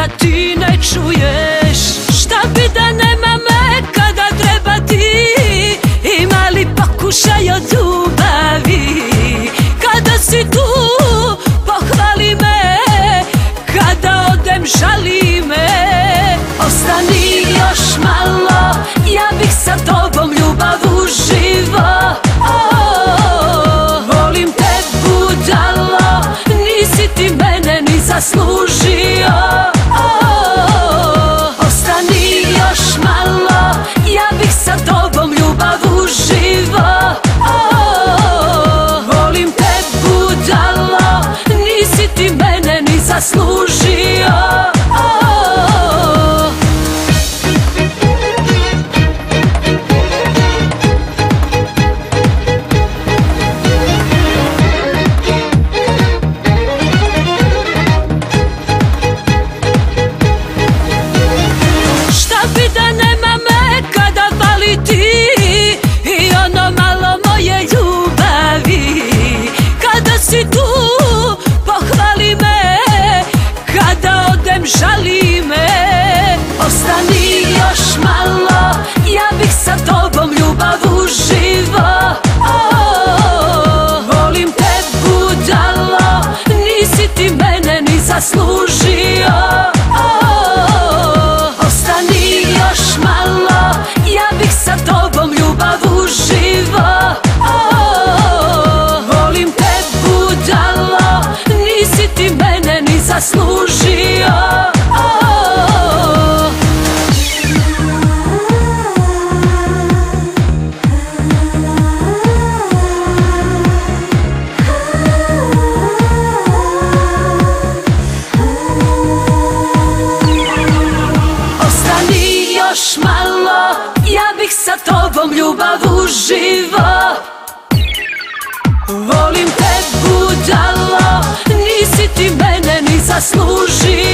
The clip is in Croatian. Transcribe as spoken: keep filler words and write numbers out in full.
ti ne čuješ. Šta bi da nema me kada treba ti? Ima li pokušaj od ljubavi? Kada si tu, pohvali me, kada odem žali me. Ostani još malo, ja bih sa tobom ljubav uživo. Oh, volim te budalo, nisi ti mene ni zaslužio. Oh, ostani još malo, ja bih sa tobom ljubav uživo. Oh, volim te budalo, nisi ti mene ni zaslužio. Si tu, pohvali me, kada odem žali me. Ostani još malo, ja bih sa tobom ljubav uživo. Oh, volim te budalo, nisi ti mene ni zaslužio. Oh, ostani još malo, ja bih sa tobom ljubav uživo. Nisi ti mene ni zaslužio. Oh. Ostani još malo, ja bih sa tobom ljubav uživo. Volim te budalo, nisi ti mene ni zaslužio.